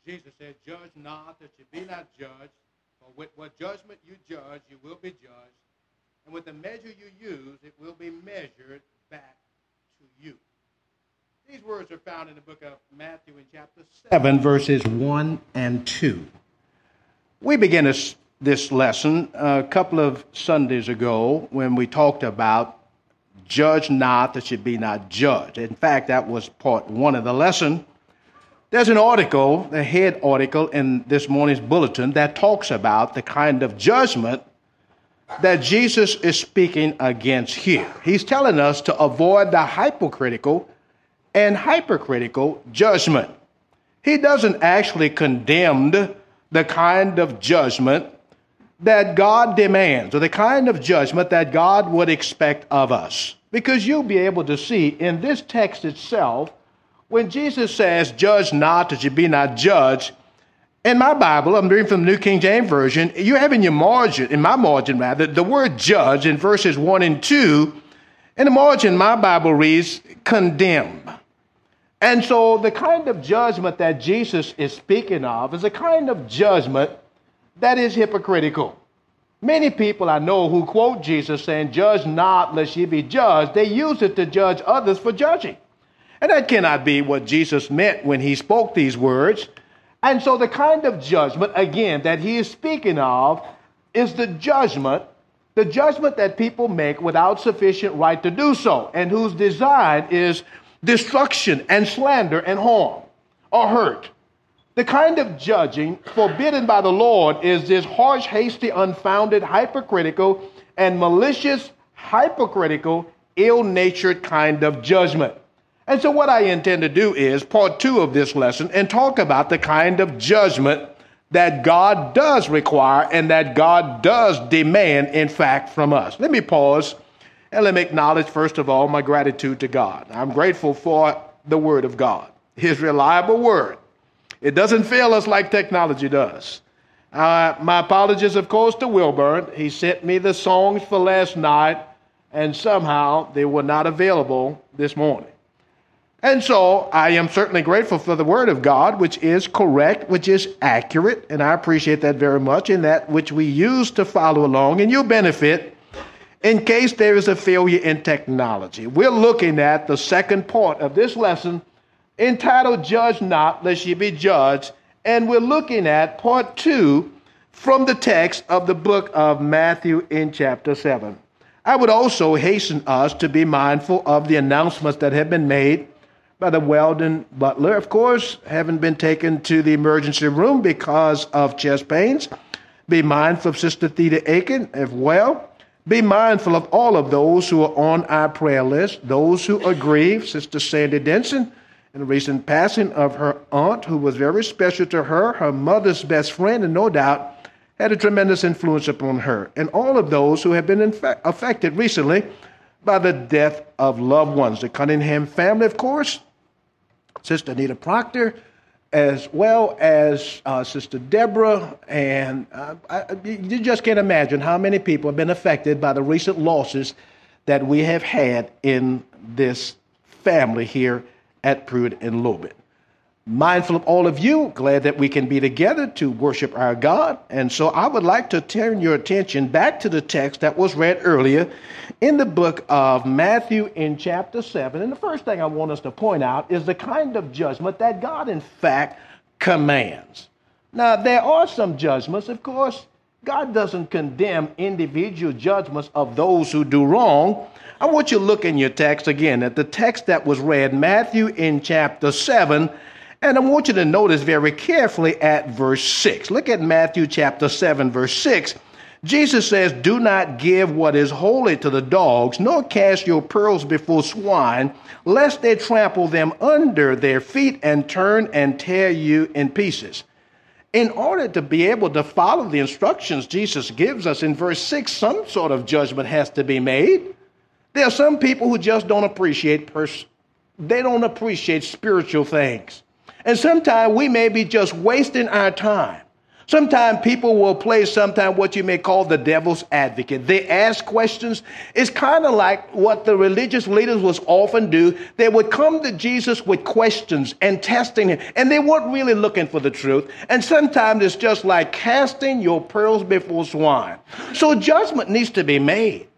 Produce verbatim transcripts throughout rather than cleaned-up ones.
Jesus said, judge not that you be not judged. For with what judgment you judge, you will be judged. And with the measure you use, it will be measured back to you. These words are found in the book of Matthew in chapter seven, verses one and two. We began this, this lesson a couple of Sundays ago when we talked about judge not that you be not judged. In fact, that was part one of the lesson. There's an article, the head article in this morning's bulletin that talks about the kind of judgment that Jesus is speaking against here. He's telling us to avoid the hypocritical and hypercritical judgment. He doesn't actually condemn the kind of judgment that God demands or the kind of judgment that God would expect of us. Because you'll be able to see in this text itself, when Jesus says, judge not that you be not judged, in my Bible, I'm reading from the New King James Version, you have in your margin, in my margin rather, the word judge in verses one and two. In the margin, my Bible reads, condemn. And so the kind of judgment that Jesus is speaking of is a kind of judgment that is hypocritical. Many people I know who quote Jesus saying, judge not lest ye be judged, they use it to judge others for judging. And that cannot be what Jesus meant when he spoke these words. And so the kind of judgment, again, that he is speaking of is the judgment, the judgment that people make without sufficient right to do so, and whose design is destruction and slander and harm or hurt. The kind of judging forbidden by the Lord is this harsh, hasty, unfounded, hypercritical, and malicious, hypocritical, ill-natured kind of judgment. And so what I intend to do is part two of this lesson and talk about the kind of judgment that God does require and that God does demand, in fact, from us. Let me pause and let me acknowledge, first of all, my gratitude to God. I'm grateful for the Word of God, His reliable Word. It doesn't fail us like technology does. Uh, my apologies, of course, to Wilburn. He sent me the songs for last night, and somehow they were not available this morning. And so I am certainly grateful for the Word of God, which is correct, which is accurate, and I appreciate that very much, in that which we use to follow along, and you'll benefit in case there is a failure in technology. We're looking at the second part of this lesson entitled Judge Not, Lest Ye Be Judged, and we're looking at part two from the text of the book of Matthew in chapter seven. I would also hasten us to be mindful of the announcements that have been made by the Weldon Butler, of course, having been taken to the emergency room because of chest pains. Be mindful of Sister Theta Aiken as well. Be mindful of all of those who are on our prayer list, those who are grieved. Sister Sandy Denson, in the recent passing of her aunt, who was very special to her, her mother's best friend, and no doubt had a tremendous influence upon her. And all of those who have been infa- affected recently by the death of loved ones. The Cunningham family, of course, Sister Anita Proctor, as well as uh, Sister Deborah, and uh, I, you just can't imagine how many people have been affected by the recent losses that we have had in this family here at Pruitt and Lobet. Mindful of all of you, glad that we can be together to worship our God. And so I would like to turn your attention back to the text that was read earlier in the book of Matthew in chapter seven. And the first thing I want us to point out is the kind of judgment that God, in fact, commands. Now, there are some judgments, of course. God doesn't condemn individual judgments of those who do wrong. I want you to look in your text again at the text that was read, Matthew in chapter seven. And I want you to notice very carefully at verse six. Look at Matthew chapter seven, verse six. Jesus says, do not give what is holy to the dogs, nor cast your pearls before swine, lest they trample them under their feet and turn and tear you in pieces. In order to be able to follow the instructions Jesus gives us in verse six, some sort of judgment has to be made. There are some people who just don't appreciate pers- they don't appreciate spiritual things. And sometimes we may be just wasting our time. Sometimes people will play sometimes what you may call the devil's advocate. They ask questions. It's kind of like what the religious leaders would often do. They would come to Jesus with questions and testing him, and they weren't really looking for the truth. And sometimes it's just like casting your pearls before swine. So judgment needs to be made.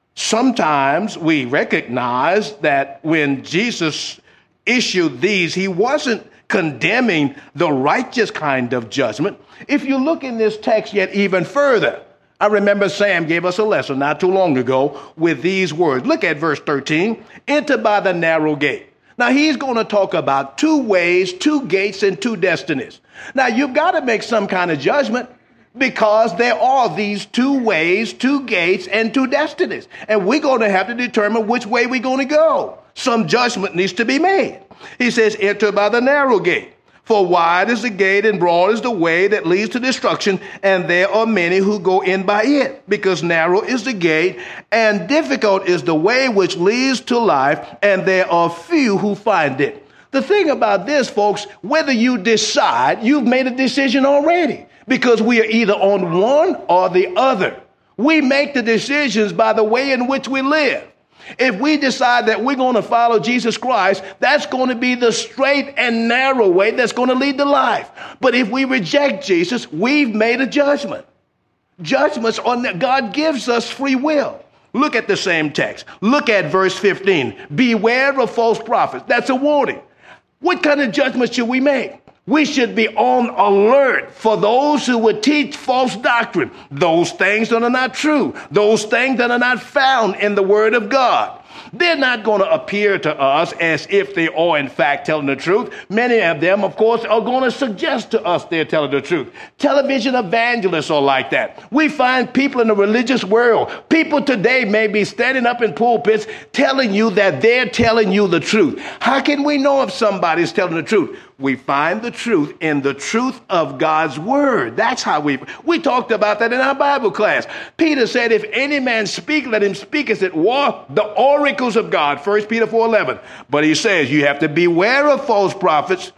Sometimes we recognize that when Jesus issued these, he wasn't condemning the righteous kind of judgment. If you look in this text yet even further, I remember Sam gave us a lesson not too long ago with these words. Look at verse thirteen, enter by the narrow gate. Now he's going to talk about two ways, two gates, and two destinies. Now you've got to make some kind of judgment because there are these two ways, two gates, and two destinies. And we're going to have to determine which way we're going to go. Some judgment needs to be made. He says, enter by the narrow gate. For wide is the gate and broad is the way that leads to destruction, and there are many who go in by it. Because narrow is the gate, and difficult is the way which leads to life, and there are few who find it. The thing about this, folks, whether you decide, you've made a decision already, because we are either on one or the other. We make the decisions by the way in which we live. If we decide that we're going to follow Jesus Christ, that's going to be the straight and narrow way that's going to lead to life. But if we reject Jesus, we've made a judgment. Judgments on that God gives us free will. Look at the same text. Look at verse fifteen. Beware of false prophets. That's a warning. What kind of judgment should we make? We should be on alert for those who would teach false doctrine, those things that are not true, those things that are not found in the Word of God. They're not going to appear to us as if they are, in fact, telling the truth. Many of them, of course, are going to suggest to us they're telling the truth. Television evangelists are like that. We find people in the religious world. People today may be standing up in pulpits telling you that they're telling you the truth. How can we know if somebody's telling the truth? We find the truth in the truth of God's word. That's how we, we talked about that in our Bible class. Peter said, if any man speak, let him speak as it were the oracles of God, First Peter four eleven. But he says, you have to beware of false prophets.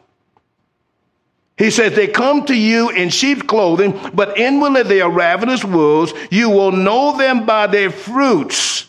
He says, they come to you in sheep's clothing, but inwardly they are ravenous wolves. You will know them by their fruits.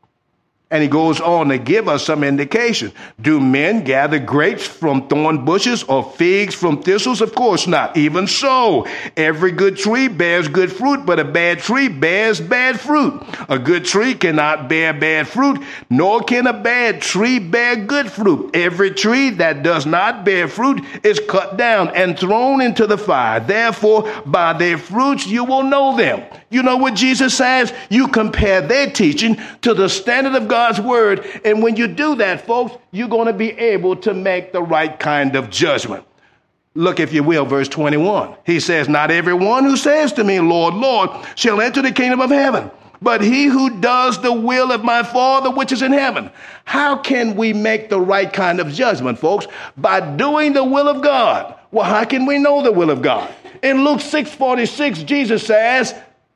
And he goes on to give us some indication. Do men gather grapes from thorn bushes or figs from thistles? Of course not. Even so, every good tree bears good fruit, but a bad tree bears bad fruit. A good tree cannot bear bad fruit, nor can a bad tree bear good fruit. Every tree that does not bear fruit is cut down and thrown into the fire. Therefore, by their fruits you will know them. You know what Jesus says? You compare their teaching to the standard of God's word. And when you do that, folks, you're going to be able to make the right kind of judgment. Look, if you will, verse twenty-one. He says, not everyone who says to me, Lord, Lord, shall enter the kingdom of heaven, but he who does the will of my Father which is in heaven. How can we make the right kind of judgment, folks? By doing the will of God. Well, how can we know the will of God? In Luke six forty-six, Jesus says,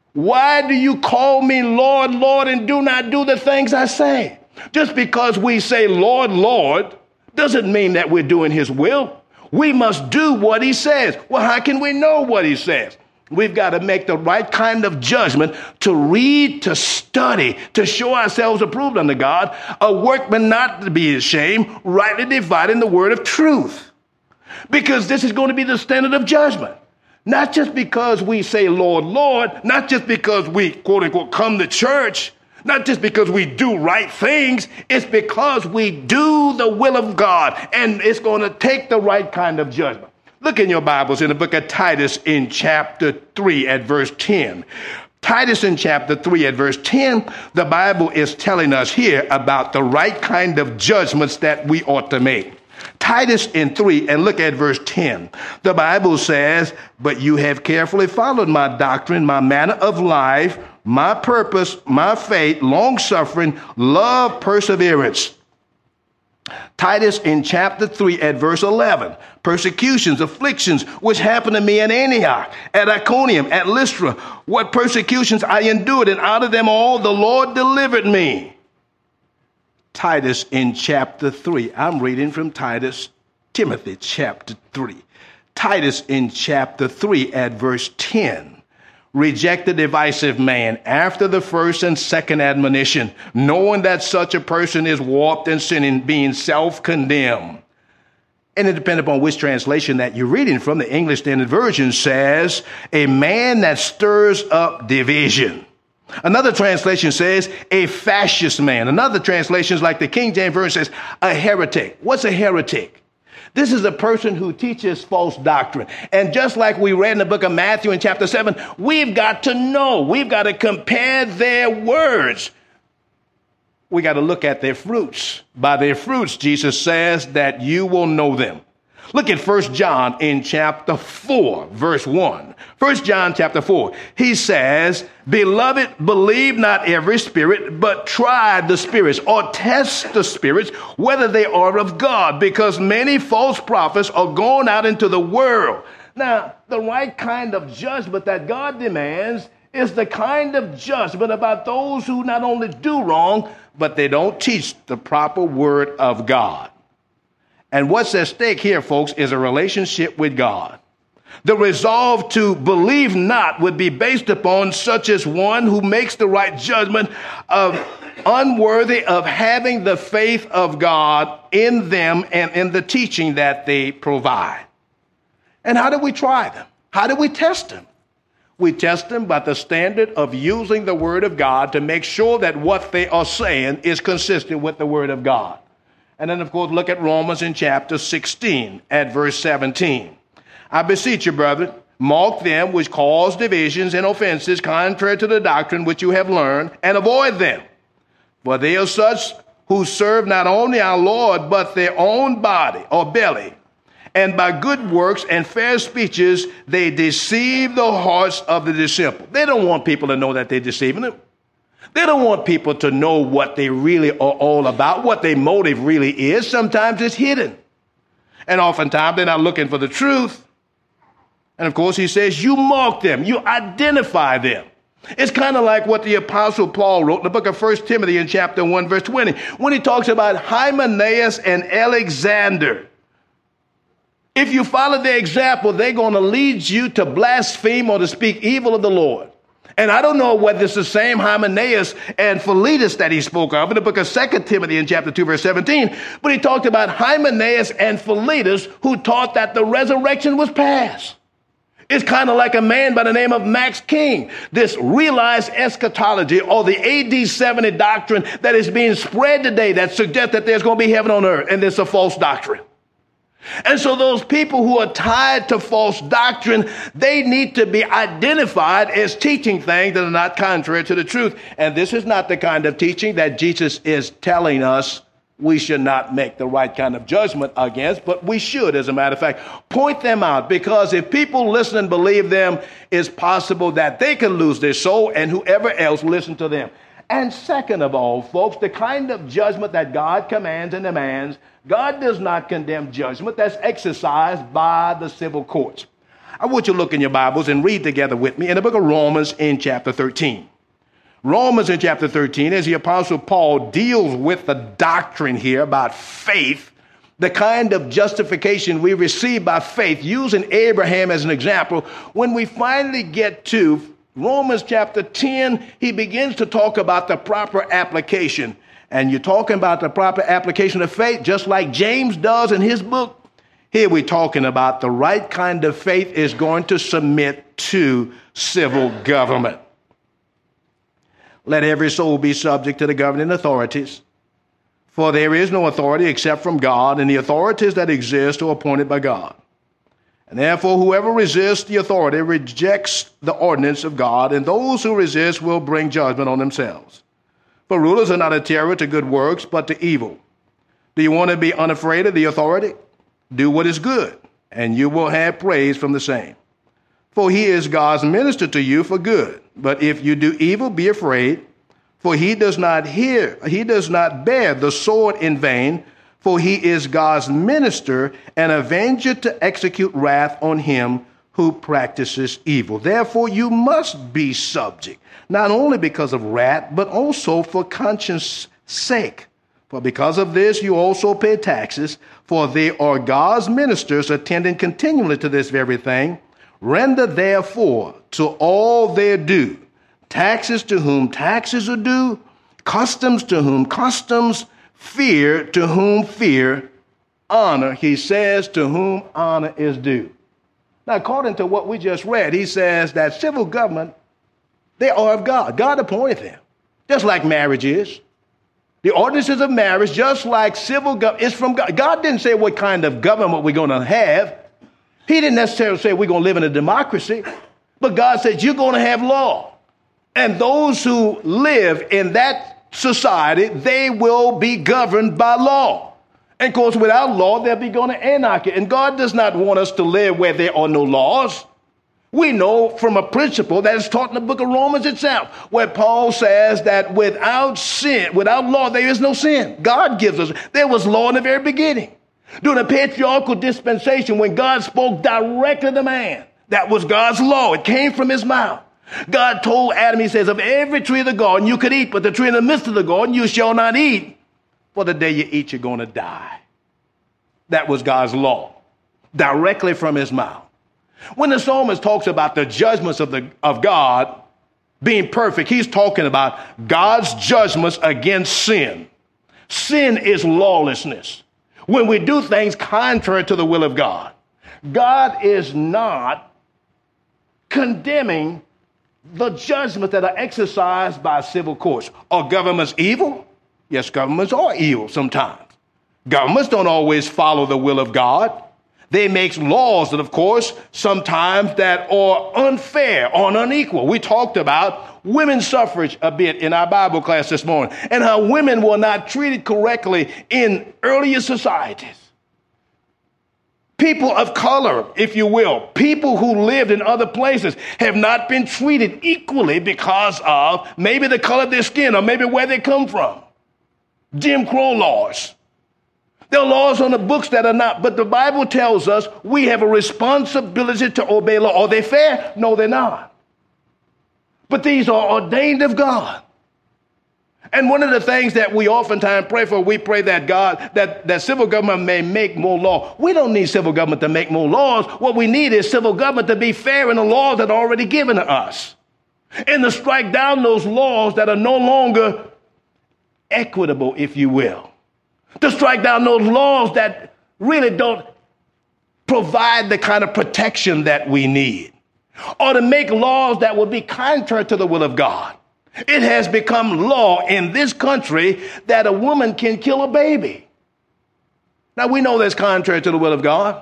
why do you call me Lord, Lord, and do not do the things I say? Just because we say Lord, Lord, doesn't mean that we're doing his will. We must do what he says. Well, how can we know what he says? We've got to make the right kind of judgment to read, to study, to show ourselves approved unto God, a workman not to be ashamed, rightly dividing the word of truth. Because this is going to be the standard of judgment. Not just because we say, Lord, Lord, not just because we, quote unquote, come to church, not just because we do right things. It's because we do the will of God, and it's going to take the right kind of judgment. Look in your Bibles in the book of Titus in chapter three at verse ten. Titus in chapter three at verse ten, the Bible is telling us here about the right kind of judgments that we ought to make. Titus in three, and look at verse ten. The Bible says, but you have carefully followed my doctrine, my manner of life, my purpose, my faith, long-suffering, love, perseverance. Titus in chapter three at verse eleven, persecutions, afflictions, which happened to me in Antioch, at Iconium, at Lystra, what persecutions I endured, and out of them all the Lord delivered me. Titus in chapter three. I'm reading from Titus, Timothy chapter three. Titus in chapter three at verse ten. Reject the divisive man after the first and second admonition, knowing that such a person is warped and sinning, being self-condemned. And it depends upon which translation that you're reading from. The English Standard Version says, a man that stirs up division. Another translation says, a fascist man. Another translation is like the King James Version says, a heretic. What's a heretic? This is a person who teaches false doctrine. And just like we read in the book of Matthew in chapter seven, we've got to know, we've got to compare their words. We got to look at their fruits. By their fruits, Jesus says that you will know them. Look at First John in chapter four, verse one. First John chapter four, he says, beloved, believe not every spirit, but try the spirits or test the spirits, whether they are of God, because many false prophets are gone out into the world. Now, the right kind of judgment that God demands is the kind of judgment about those who not only do wrong, but they don't teach the proper word of God. And what's at stake here, folks, is a relationship with God. The resolve to believe not would be based upon such as one who makes the right judgment of unworthy of having the faith of God in them and in the teaching that they provide. And how do we try them? How do we test them? We test them by the standard of using the word of God to make sure that what they are saying is consistent with the word of God. And then, of course, look at Romans in chapter sixteen at verse seventeen. I beseech you, brethren, mark them which cause divisions and offenses contrary to the doctrine which you have learned, and avoid them. For they are such who serve not only our Lord, but their own body or belly. And by good works and fair speeches, they deceive the hearts of the disciple. They don't want people to know that they're deceiving them. They don't want people to know what they really are all about, what their motive really is. Sometimes it's hidden. And oftentimes they're not looking for the truth. And of course, he says, you mark them, you identify them. It's kind of like what the Apostle Paul wrote in the book of First Timothy in chapter one, verse twenty, when he talks about Hymenaeus and Alexander. If you follow their example, they're going to lead you to blaspheme or to speak evil of the Lord. And I don't know whether it's the same Hymenaeus and Philetus that he spoke of in the book of Second Timothy in chapter two, verse seventeen. But he talked about Hymenaeus and Philetus who taught that the resurrection was past. It's kind of like a man by the name of Max King, this realized eschatology or the A D seventy doctrine that is being spread today that suggests that there's going to be heaven on earth, and it's a false doctrine. And so those people who are tied to false doctrine, they need to be identified as teaching things that are not contrary to the truth. And this is not the kind of teaching that Jesus is telling us we should not make the right kind of judgment against, but we should, as a matter of fact, point them out, because if people listen and believe them, it's possible that they can lose their soul and whoever else listen to them. And second of all, folks, the kind of judgment that God commands and demands, God does not condemn judgment that's exercised by the civil courts. I want you to look in your Bibles and read together with me in the book of Romans in chapter thirteen. Romans in chapter thirteen, as the Apostle Paul deals with the doctrine here about faith, the kind of justification we receive by faith, using Abraham as an example. When we finally get to Romans chapter ten, he begins to talk about the proper application. And you're talking about the proper application of faith, just like James does in his book. Here we're talking about the right kind of faith is going to submit to civil government. Let every soul be subject to the governing authorities, for there is no authority except from God, and the authorities that exist are appointed by God. And therefore, whoever resists the authority rejects the ordinance of God, and those who resist will bring judgment on themselves. For rulers are not a terror to good works, but to evil. Do you want to be unafraid of the authority? Do what is good, and you will have praise from the same. For he is God's minister to you for good. But if you do evil, be afraid, for he does not hear, he does not bear the sword in vain, for he is God's minister, an avenger to execute wrath on him who practices evil. Therefore, you must be subject, not only because of wrath, but also for conscience sake. For because of this you also pay taxes, for they are God's ministers, attending continually to this very thing. Render therefore to all their due, taxes to whom taxes are due, customs to whom customs, fear to whom fear, honor, he says, to whom honor is due. Now, according to what we just read, he says that civil government, they are of God. God appointed them, just like marriage is. The ordinances of marriage, just like civil government, is from God. God didn't say what kind of government we're going to have. He didn't necessarily say we're going to live in a democracy. But God said you're going to have law. And those who live in that society, they will be governed by law. And of course, without law, they'll be going to anarchy. And God does not want us to live where there are no laws. We know from a principle that is taught in the book of Romans itself, where Paul says that without sin, without law, there is no sin. God gives us, there was law in the very beginning. During the patriarchal dispensation, when God spoke directly to man, that was God's law. It came from his mouth. God told Adam, he says, of every tree of the garden you could eat, but the tree in the midst of the garden you shall not eat, for the day you eat, you're going to die. That was God's law, directly from his mouth. When the psalmist talks about the judgments of, the, of God being perfect, he's talking about God's judgments against sin. Sin is lawlessness. When we do things contrary to the will of God. God is not condemning the judgments that are exercised by civil courts. Are governments evil? Yes, governments are evil sometimes. Governments don't always follow the will of God. They make laws that, of course, sometimes that are unfair or unequal. We talked about women's suffrage a bit in our Bible class this morning, and how women were not treated correctly in earlier societies. People of color, if you will, people who lived in other places have not been treated equally because of maybe the color of their skin or maybe where they come from. Jim Crow laws. There are laws on the books that are not, but the Bible tells us we have a responsibility to obey law. Are they fair? No, they're not. But these are ordained of God. And one of the things that we oftentimes pray for, we pray that God, that, that civil government may make more law. We don't need civil government to make more laws. What we need is civil government to be fair in the laws that are already given to us. And to strike down those laws that are no longer equitable, if you will. To strike down those laws that really don't provide the kind of protection that we need. Or to make laws that would be contrary to the will of God. It has become law in this country that a woman can kill a baby. Now, we know that's contrary to the will of God.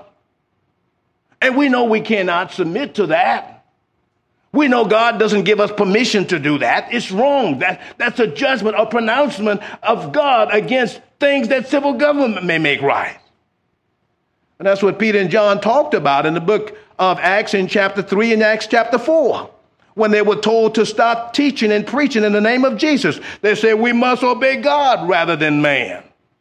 And we know we cannot submit to that. We know God doesn't give us permission to do that. It's wrong. That, that's a judgment, a pronouncement of God against things that civil government may make right. And that's what Peter and John talked about in the book of Acts in chapter three and Acts chapter four. When they were told to stop teaching and preaching in the name of Jesus, they said we must obey God rather than man.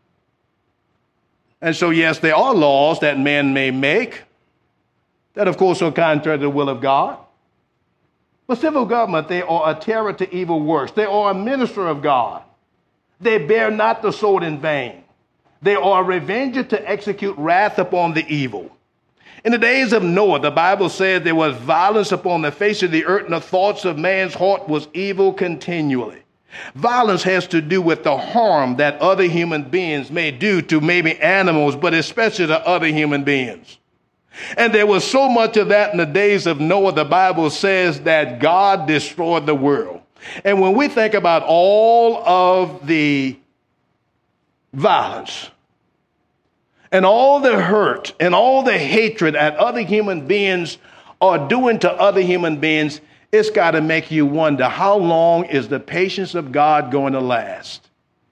And so, yes, there are laws that men may make that, of course, are contrary to the will of God. But civil government, they are a terror to evil works. They are a minister of God. They bear not the sword in vain. They are a revenger to execute wrath upon the evil. In the days of Noah, the Bible said there was violence upon the face of the earth, and the thoughts of man's heart was evil continually. Violence has to do with the harm that other human beings may do to maybe animals, but especially to other human beings. And there was so much of that in the days of Noah, the Bible says that God destroyed the world. And when we think about all of the violence and all the hurt and all the hatred that other human beings are doing to other human beings, it's got to make you wonder, how long is the patience of God going to last?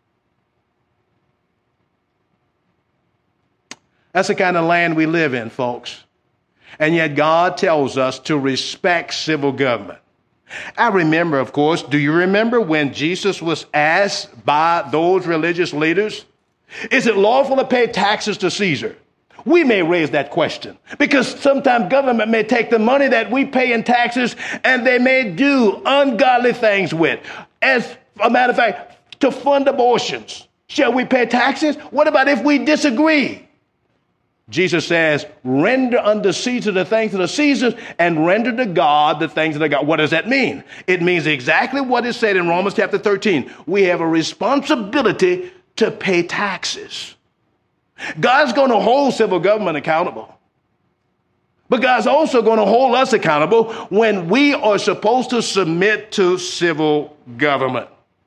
That's the kind of land we live in, folks. And yet God tells us to respect civil government. I remember, of course, do you remember when Jesus was asked by those religious leaders, is it lawful to pay taxes to Caesar? We may raise that question because sometimes government may take the money that we pay in taxes and they may do ungodly things with. As a matter of fact, to fund abortions. Shall we pay taxes? What about if we disagree? Jesus says, render unto Caesar the things of the Caesars and render to God the things of the God. What does that mean? It means exactly what is said in Romans chapter thirteen. We have a responsibility to pay taxes. God's going to hold civil government accountable. But God's also going to hold us accountable when we are supposed to submit to civil government.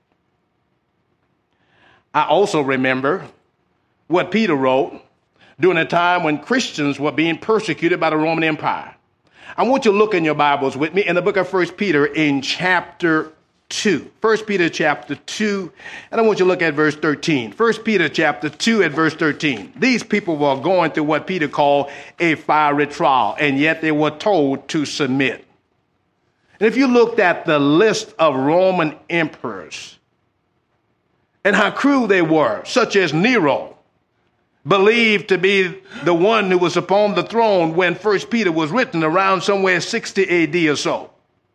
I also remember what Peter wrote during a time when Christians were being persecuted by the Roman Empire. I want you to look in your Bibles with me in the book of First Peter in chapter two. First Peter chapter two, and I want you to look at verse thirteen. First Peter chapter two at verse thirteen. These people were going through what Peter called a fiery trial, and yet they were told to submit. And if you looked at the list of Roman emperors and how cruel they were, such as Nero, believed to be the one who was upon the throne when First Peter was written around somewhere sixty A D or so.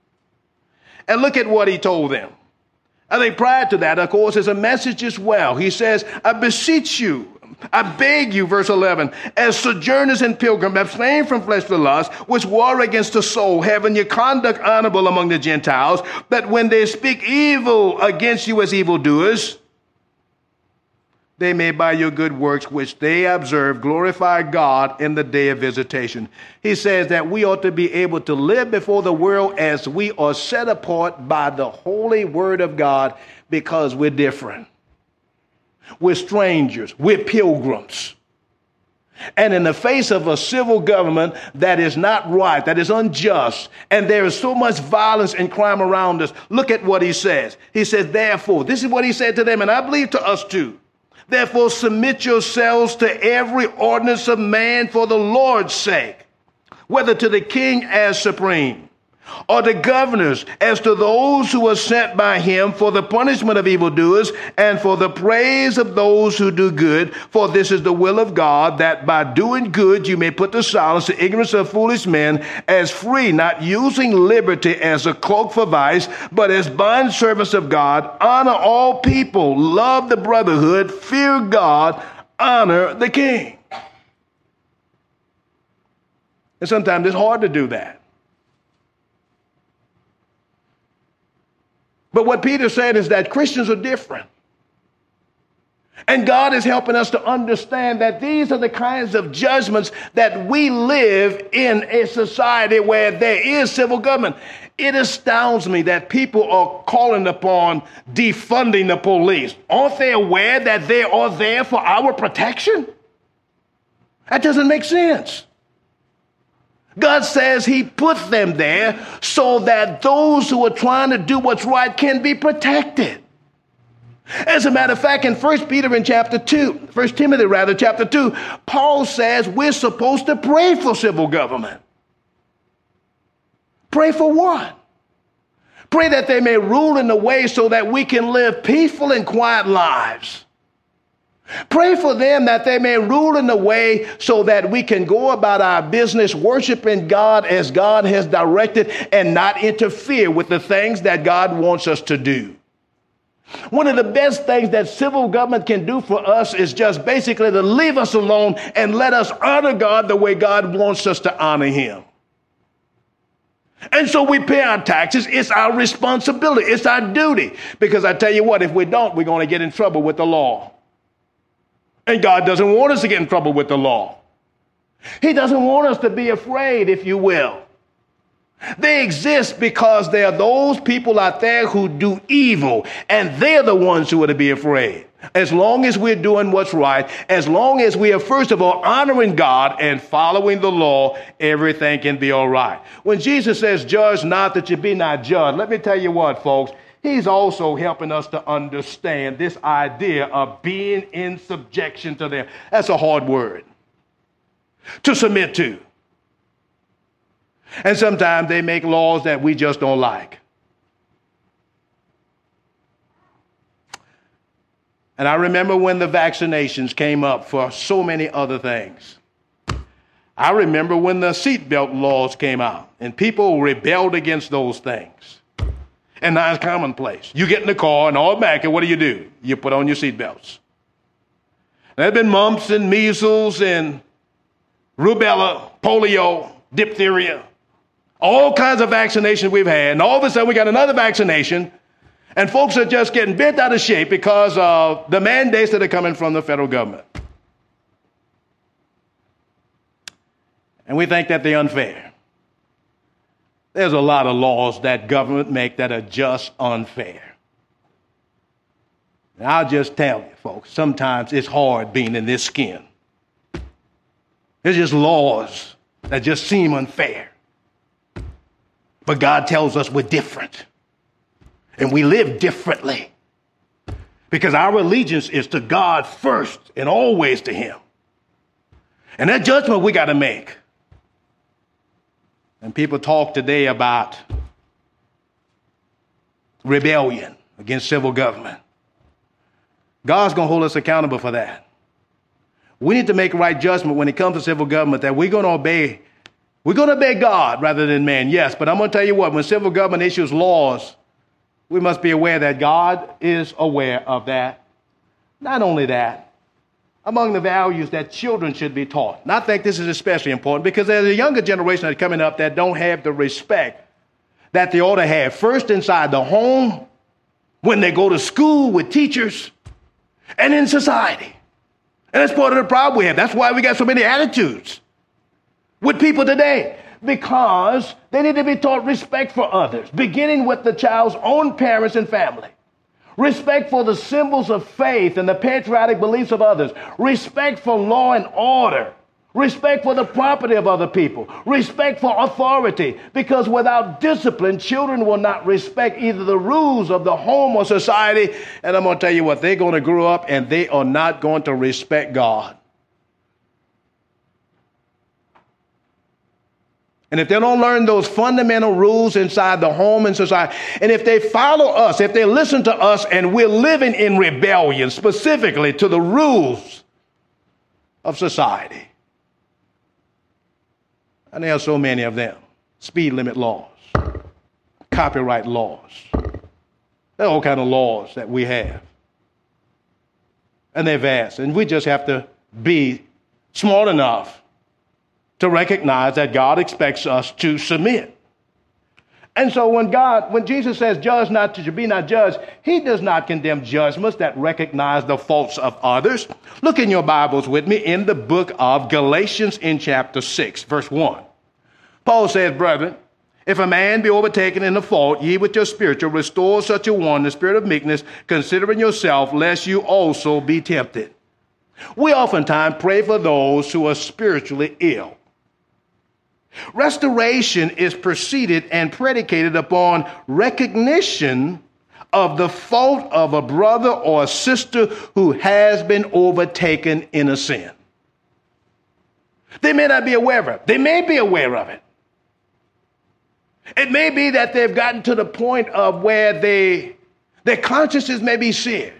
And look at what he told them. I think prior to that, of course, is a message as well. He says, I beseech you, I beg you, verse eleven, as sojourners and pilgrims, abstain from fleshly lusts, which war against the soul, having your conduct honorable among the Gentiles, that when they speak evil against you as evildoers, they may by your good works, which they observe, glorify God in the day of visitation. He says that we ought to be able to live before the world as we are set apart by the holy word of God because we're different. We're strangers. We're pilgrims. And in the face of a civil government that is not right, that is unjust, and there is so much violence and crime around us, look at what he says. He says, therefore, this is what he said to them, and I believe to us too. Therefore, submit yourselves to every ordinance of man for the Lord's sake, whether to the king as supreme, or the governors as to those who are sent by him for the punishment of evildoers and for the praise of those who do good. For this is the will of God, that by doing good you may put to silence the ignorance of foolish men, as free, not using liberty as a cloak for vice, but as bondservants of God. Honor all people, love the brotherhood, fear God, honor the king. And sometimes it's hard to do that. But what Peter said is that Christians are different. And God is helping us to understand that these are the kinds of judgments that we live in a society where there is civil government. It astounds me that people are calling upon defunding the police. Aren't they aware that they are there for our protection? That doesn't make sense. God says he put them there so that those who are trying to do what's right can be protected. As a matter of fact, in First Peter in chapter two, First Timothy rather, chapter two, Paul says we're supposed to pray for civil government. Pray for what? Pray that they may rule in a way so that we can live peaceful and quiet lives. Pray for them that they may rule in a way so that we can go about our business worshiping God as God has directed and not interfere with the things that God wants us to do. One of the best things that civil government can do for us is just basically to leave us alone and let us honor God the way God wants us to honor him. And so we pay our taxes. It's our responsibility. It's our duty. Because I tell you what, if we don't, we're going to get in trouble with the law. And God doesn't want us to get in trouble with the law. He doesn't want us to be afraid, if you will. They exist because there are those people out there who do evil, and they're the ones who are to be afraid. As long as we're doing what's right, as long as we are, first of all, honoring God and following the law, everything can be all right. When Jesus says, judge not that you be not judged, let me tell you what, folks. He's also helping us to understand this idea of being in subjection to them. That's a hard word to submit to. And sometimes they make laws that we just don't like. And I remember when the vaccinations came up for so many other things. I remember when the seatbelt laws came out and people rebelled against those things. And now it's commonplace. You get in the car and automatically, what do you do? You put on your seatbelts. There have been mumps and measles and rubella, polio, diphtheria, all kinds of vaccinations we've had. And all of a sudden we got another vaccination, and folks are just getting bent out of shape because of the mandates that are coming from the federal government. And we think that they're unfair. There's a lot of laws that government make that are just unfair. And I'll just tell you, folks, sometimes it's hard being in this skin. There's just laws that just seem unfair. But God tells us we're different. And we live differently. Because our allegiance is to God first and always to Him. And that judgment we got to make. And people talk today about rebellion against civil government. God's going to hold us accountable for that. We need to make right judgment when it comes to civil government, that we're going to obey. We're going to obey God rather than man, yes. But I'm going to tell you what, when civil government issues laws, we must be aware that God is aware of that. Not only that, among the values that children should be taught. And I think this is especially important because there's a younger generation that's coming up that don't have the respect that they ought to have. First, inside the home, when they go to school with teachers, and in society. And that's part of the problem we have. That's why we got so many attitudes with people today. Because they need to be taught respect for others, beginning with the child's own parents and family. Respect for the symbols of faith and the patriotic beliefs of others. Respect for law and order. Respect for the property of other people. Respect for authority. Because without discipline, children will not respect either the rules of the home or society. And I'm going to tell you what, they're going to grow up and they are not going to respect God. And if they don't learn those fundamental rules inside the home and society, and if they follow us, if they listen to us, and we're living in rebellion specifically to the rules of society, and there are so many of them, speed limit laws, copyright laws, there are all kinds of laws that we have, and they're vast, and we just have to be smart enough to recognize that God expects us to submit. And so when God, when Jesus says, judge not to be not judged, he does not condemn judgments that recognize the faults of others. Look in your Bibles with me in the book of Galatians in chapter six, verse one. Paul says, brethren, if a man be overtaken in a fault, ye with your spiritual restore such a one, the spirit of meekness, considering yourself, lest you also be tempted. We oftentimes pray for those who are spiritually ill. Restoration is preceded and predicated upon recognition of the fault of a brother or a sister who has been overtaken in a sin. They may not be aware of it. They may be aware of it. It may be that they've gotten to the point of where they, their consciences may be seared.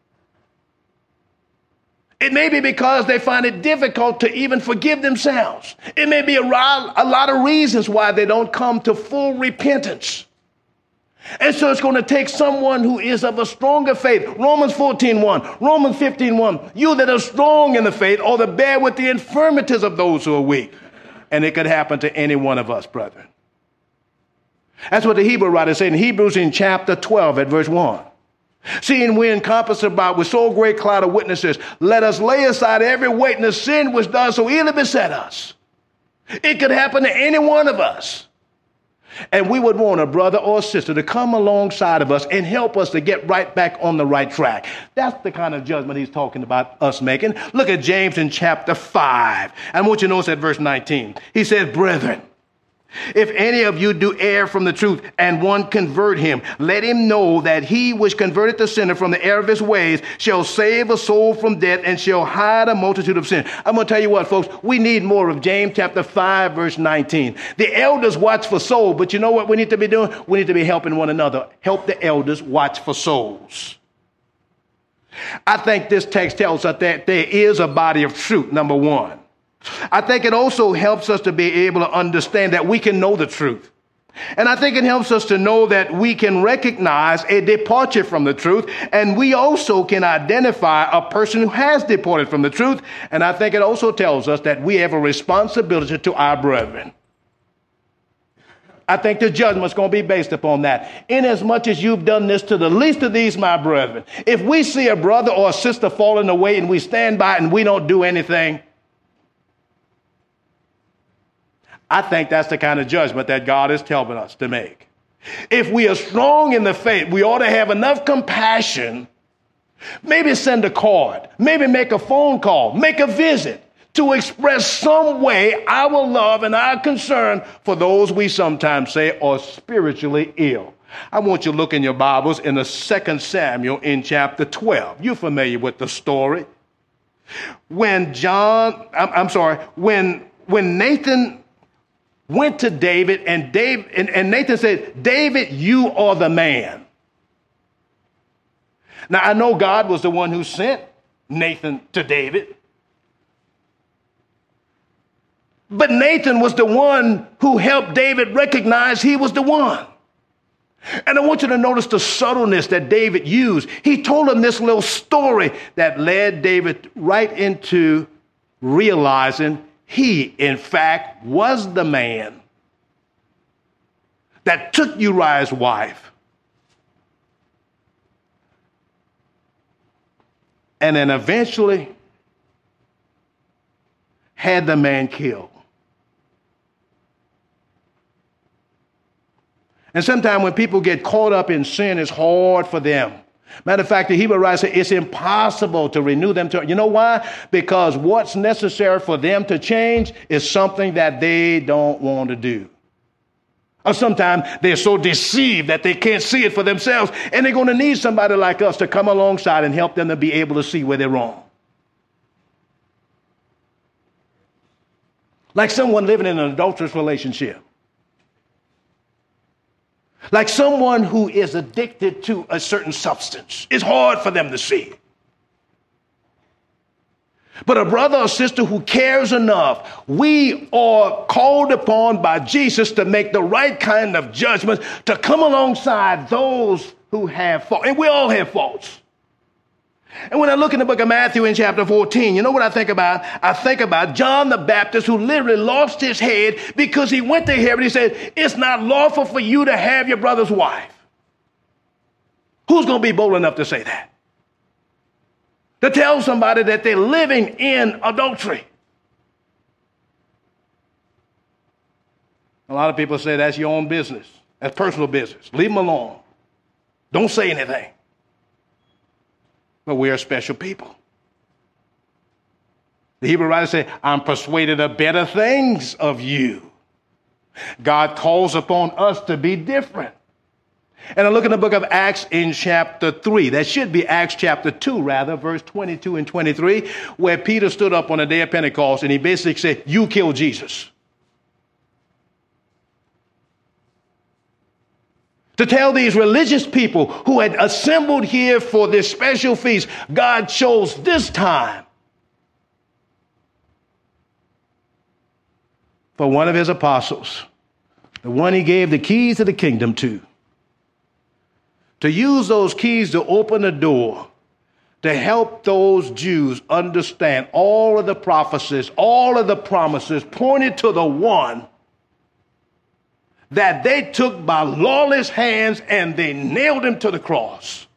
It may be because they find it difficult to even forgive themselves. It may be a, a lot of reasons why they don't come to full repentance. And so it's going to take someone who is of a stronger faith. Romans fourteen one, Romans fifteen one. You that are strong in the faith ought to bear with the infirmities of those who are weak. And it could happen to any one of us, brethren. That's what the Hebrew writer said in Hebrews in chapter twelve at verse one. Seeing we encompass about with so great cloud of witnesses, let us lay aside every weight and the sin which does so easily beset us. It could happen to any one of us. And we would want a brother or a sister to come alongside of us and help us to get right back on the right track. That's the kind of judgment he's talking about us making. Look at James in chapter five. I want you to notice at verse nineteen. He says, brethren, if any of you do err from the truth and one convert him, let him know that he which converted the sinner from the error of his ways shall save a soul from death and shall hide a multitude of sin. I'm going to tell you what, folks, we need more of James chapter five, verse nineteen. The elders watch for souls, but you know what we need to be doing? We need to be helping one another. Help the elders watch for souls. I think this text tells us that there is a body of truth, number one. I think it also helps us to be able to understand that we can know the truth. And I think it helps us to know that we can recognize a departure from the truth, and we also can identify a person who has departed from the truth. And I think it also tells us that we have a responsibility to our brethren. I think the judgment's going to be based upon that. Inasmuch as you've done this to the least of these, my brethren, if we see a brother or a sister falling away and we stand by and we don't do anything, I think that's the kind of judgment that God is telling us to make. If we are strong in the faith, we ought to have enough compassion, maybe send a card, maybe make a phone call, make a visit to express some way our love and our concern for those we sometimes say are spiritually ill. I want you to look in your Bibles in the Second Samuel in chapter twelve. You're familiar with the story. When John, I'm, I'm sorry, when, when Nathan went to David, and David and, and Nathan said, David, you are the man. Now, I know God was the one who sent Nathan to David. But Nathan was the one who helped David recognize he was the one. And I want you to notice the subtleness that David used. He told him this little story that led David right into realizing he, in fact, was the man that took Uriah's wife and then eventually had the man killed. And sometimes when people get caught up in sin, it's hard for them. Matter of fact, the Hebrew writer said it's impossible to renew them. To, you know why? Because what's necessary for them to change is something that they don't want to do. Or sometimes they're so deceived that they can't see it for themselves, and they're going to need somebody like us to come alongside and help them to be able to see where they're wrong. Like someone living in an adulterous relationship. Like someone who is addicted to a certain substance. It's hard for them to see. But a brother or sister who cares enough, we are called upon by Jesus to make the right kind of judgment, to come alongside those who have faults. And we all have faults. And when I look in the book of Matthew in chapter fourteen, you know what I think about? I think about John the Baptist, who literally lost his head because he went to Herod and he said, it's not lawful for you to have your brother's wife. Who's going to be bold enough to say that? To tell somebody that they're living in adultery. A lot of people say that's your own business. That's personal business. Leave them alone. Don't say anything. But we are special people. The Hebrew writer said, I'm persuaded of better things of you. God calls upon us to be different. And I look in the book of Acts in chapter three. That should be Acts chapter two, rather, verse twenty-two and twenty-three, where Peter stood up on the day of Pentecost and he basically said, you killed Jesus. To tell these religious people who had assembled here for this special feast, God chose this time for one of his apostles, the one he gave the keys of the kingdom to, to use those keys to open the door, to help those Jews understand all of the prophecies, all of the promises pointed to the one that they took by lawless hands and they nailed him to the cross.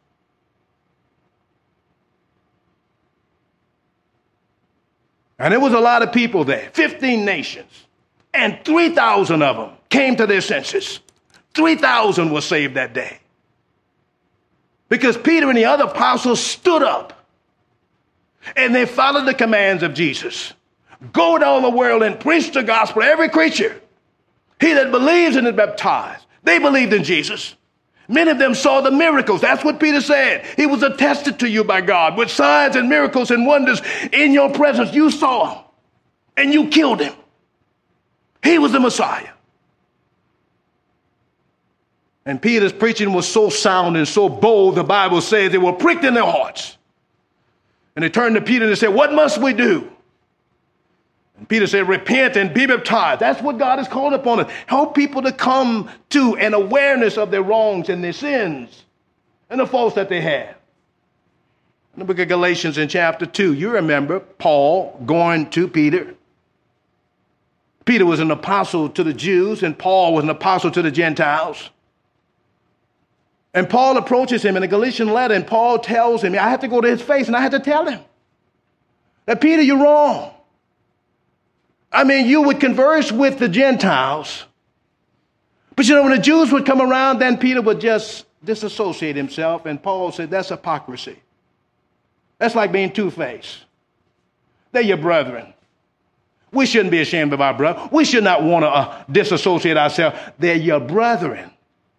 And there was a lot of people there, fifteen nations, and three thousand of them came to their senses. three thousand were saved that day. Because Peter and the other apostles stood up and they followed the commands of Jesus. Go to all the world and preach the gospel to every creature. He that believes and is baptized. They believed in Jesus. Many of them saw the miracles. That's what Peter said. He was attested to you by God with signs and miracles and wonders in your presence. You saw him and you killed him. He was the Messiah. And Peter's preaching was so sound and so bold, the Bible says they were pricked in their hearts. And they turned to Peter and they said, what must we do? And Peter said, repent and be baptized. That's what God has called upon us. Help people to come to an awareness of their wrongs and their sins and the faults that they have. In the book of Galatians in chapter two, you remember Paul going to Peter. Peter was an apostle to the Jews, and Paul was an apostle to the Gentiles. And Paul approaches him in the Galatian letter, and Paul tells him, I have to go to his face, and I have to tell him that, Peter, you're wrong. I mean, you would converse with the Gentiles, but you know, when the Jews would come around, then Peter would just disassociate himself, and Paul said, that's hypocrisy. That's like being two-faced. They're your brethren. We shouldn't be ashamed of our brother. We should not want to uh, disassociate ourselves. They're your brethren.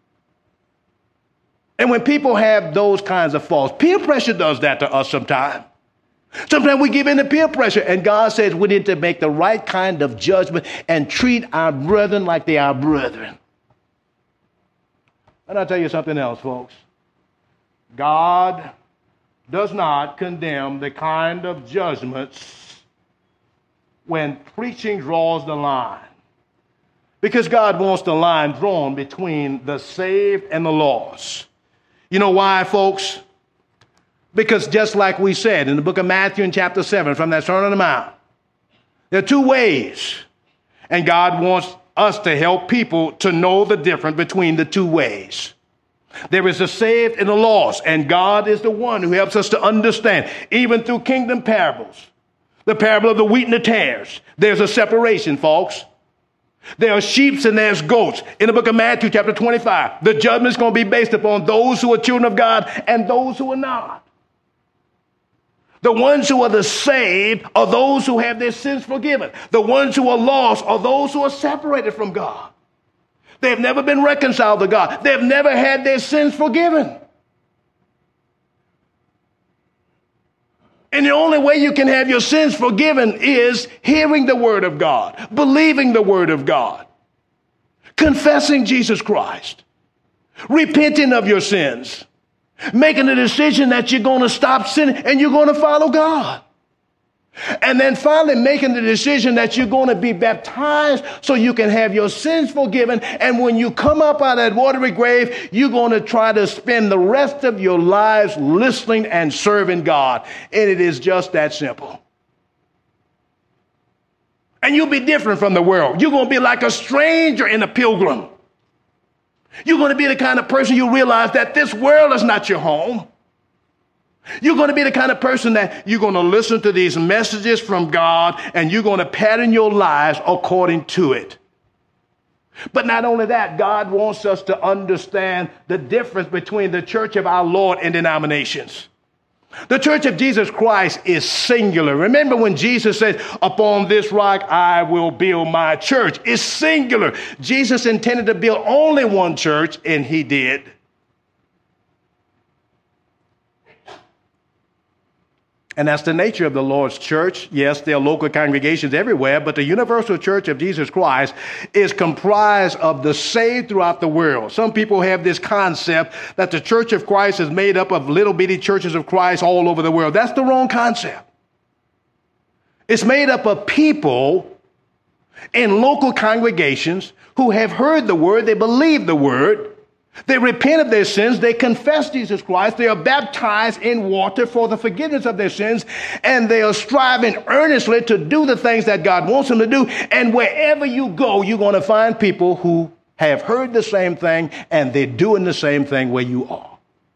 And when people have those kinds of faults, peer pressure does that to us sometimes. Sometimes we give in to peer pressure, and God says we need to make the right kind of judgment and treat our brethren like they are brethren. And I'll tell you something else, folks. God does not condemn the kind of judgments when preaching draws the line. Because God wants the line drawn between the saved and the lost. You know why, folks? Because just like we said in the book of Matthew in chapter seven, from that Sermon on the Mount, there are two ways. And God wants us to help people to know the difference between the two ways. There is the saved and the lost, and God is the one who helps us to understand, even through kingdom parables. The parable of the wheat and the tares. There's a separation, folks. There are sheep and there's goats. In the book of Matthew, chapter twenty-five, the judgment is going to be based upon those who are children of God and those who are not. The ones who are the saved are those who have their sins forgiven. The ones who are lost are those who are separated from God. They have never been reconciled to God. They have never had their sins forgiven. And the only way you can have your sins forgiven is hearing the word of God, believing the word of God, confessing Jesus Christ, repenting of your sins, making a decision that you're going to stop sinning and you're going to follow God. And then finally making the decision that you're going to be baptized so you can have your sins forgiven. And when you come up out of that watery grave, you're going to try to spend the rest of your lives listening and serving God. And it is just that simple. And you'll be different from the world. You're going to be like a stranger and a pilgrim. You're going to be the kind of person you realize that this world is not your home. You're going to be the kind of person that you're going to listen to these messages from God and you're going to pattern your lives according to it. But not only that, God wants us to understand the difference between the church of our Lord and denominations. The church of Jesus Christ is singular. Remember when Jesus said, upon this rock I will build my church. It's singular. Jesus intended to build only one church, and he did. And that's the nature of the Lord's church. Yes, there are local congregations everywhere, but the universal church of Jesus Christ is comprised of the saved throughout the world. Some people have this concept that the church of Christ is made up of little bitty churches of Christ all over the world. That's the wrong concept. It's made up of people in local congregations who have heard the word, they believe the word, they repent of their sins, they confess Jesus Christ, they are baptized in water for the forgiveness of their sins, and they are striving earnestly to do the things that God wants them to do. And wherever you go, you're going to find people who have heard the same thing, and they're doing the same thing where you are.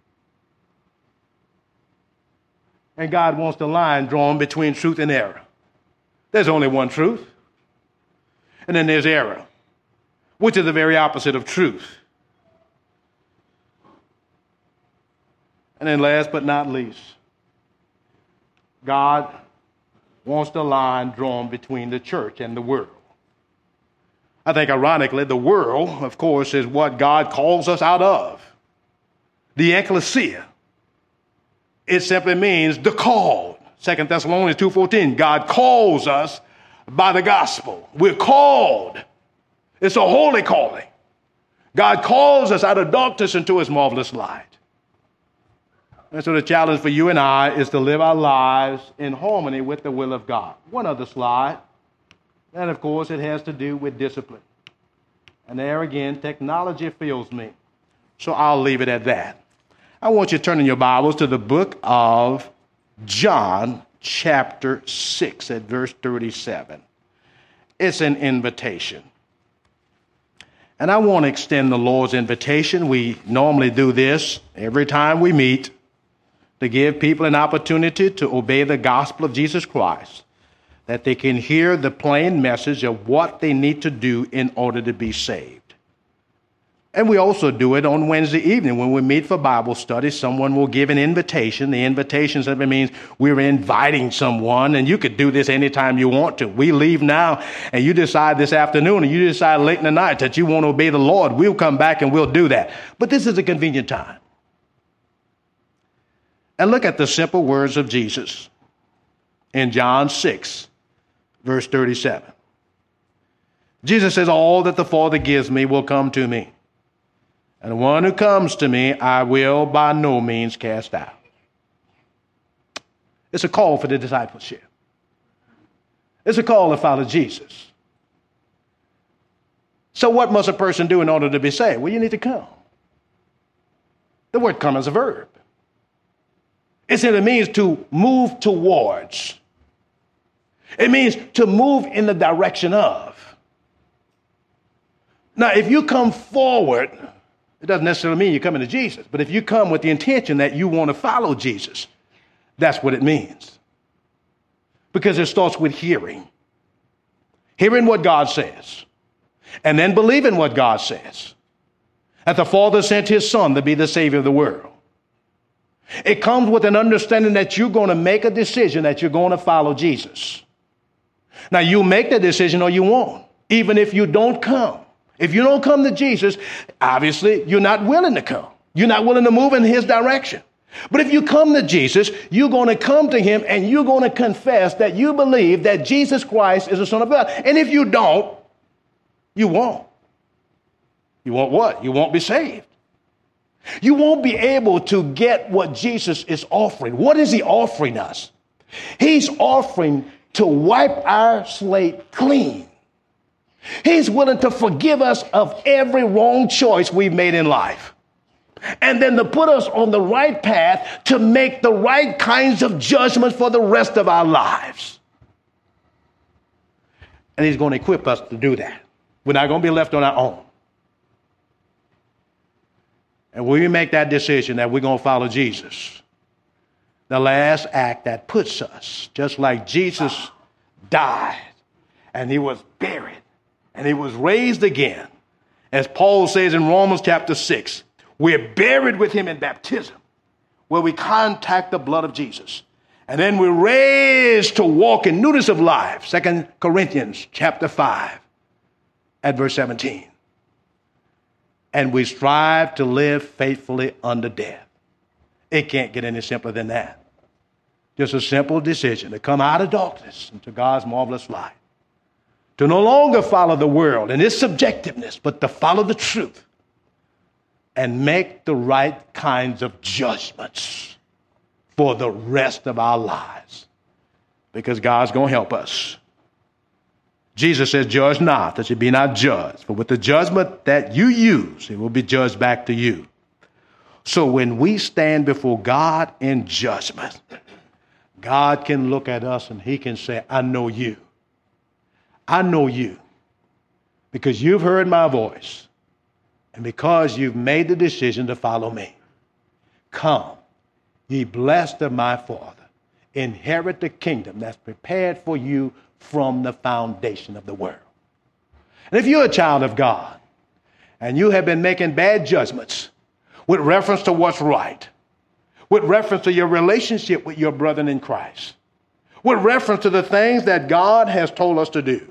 And God wants the line drawn between truth and error. There's only one truth, and then there's error, which is the very opposite of truth. And then last but not least, God wants the line drawn between the church and the world. I think ironically, the world, of course, is what God calls us out of. The ecclesia. It simply means the called. Second Thessalonians two fourteen, God calls us by the gospel. We're called. It's a holy calling. God calls us out of darkness into his marvelous light. And so the challenge for you and I is to live our lives in harmony with the will of God. One other slide. And of course, it has to do with discipline. And there again, technology fails me. So I'll leave it at that. I want you to turn in your Bibles to the book of John, chapter six, at verse thirty-seven. It's an invitation. And I want to extend the Lord's invitation. We normally do this every time we meet to give people an opportunity to obey the gospel of Jesus Christ, that they can hear the plain message of what they need to do in order to be saved. And we also do it on Wednesday evening when we meet for Bible study. Someone will give an invitation. The invitation simply means we're inviting someone, and you could do this anytime you want to. We leave now, and you decide this afternoon, and you decide late in the night that you want to obey the Lord. We'll come back and we'll do that. But this is a convenient time. And look at the simple words of Jesus in John six, verse thirty-seven. Jesus says, all that the Father gives me will come to me. And the one who comes to me, I will by no means cast out. It's a call for the discipleship. It's a call to follow Jesus. So what must a person do in order to be saved? Well, you need to come. The word come is a verb. It simply means to move towards. It means to move in the direction of. Now, if you come forward, it doesn't necessarily mean you're coming to Jesus. But if you come with the intention that you want to follow Jesus, that's what it means. Because it starts with hearing. Hearing what God says. And then believing what God says. That the Father sent his Son to be the Savior of the world. It comes with an understanding that you're going to make a decision that you're going to follow Jesus. Now, you make the decision or you won't, even if you don't come. If you don't come to Jesus, obviously, you're not willing to come. You're not willing to move in his direction. But if you come to Jesus, you're going to come to him and you're going to confess that you believe that Jesus Christ is the Son of God. And if you don't, you won't. You won't what? You won't be saved. You won't be able to get what Jesus is offering. What is he offering us? He's offering to wipe our slate clean. He's willing to forgive us of every wrong choice we've made in life. And then to put us on the right path to make the right kinds of judgments for the rest of our lives. And he's going to equip us to do that. We're not going to be left on our own. And when we make that decision that we're going to follow Jesus, the last act that puts us, just like Jesus died and he was buried and he was raised again, as Paul says in Romans chapter six, we're buried with him in baptism, where we contact the blood of Jesus. And then we're raised to walk in newness of life. Second Corinthians chapter five at verse seventeen. And we strive to live faithfully unto death. It can't get any simpler than that. Just a simple decision to come out of darkness into God's marvelous light. To no longer follow the world and its subjectiveness, but to follow the truth and make the right kinds of judgments for the rest of our lives. Because God's going to help us. Jesus says, judge not, that you be not judged. For with the judgment that you use, it will be judged back to you. So when we stand before God in judgment, God can look at us and he can say, I know you. I know you because you've heard my voice and because you've made the decision to follow me. Come, ye blessed of my Father, inherit the kingdom that's prepared for you from the foundation of the world. And if you're a child of God and you have been making bad judgments with reference to what's right, with reference to your relationship with your brethren in Christ, with reference to the things that God has told us to do,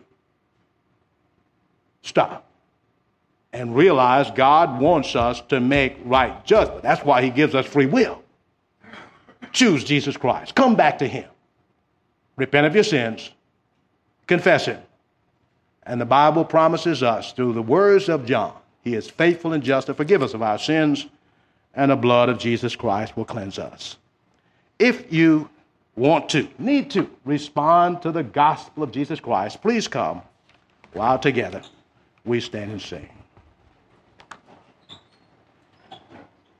stop and realize God wants us to make right judgment. That's why he gives us free will. Choose Jesus Christ. Come back to him. Repent of your sins. Confess him. And the Bible promises us through the words of John, he is faithful and just to forgive us of our sins, and the blood of Jesus Christ will cleanse us. If you want to, need to respond to the gospel of Jesus Christ, please come While together, we stand and sing.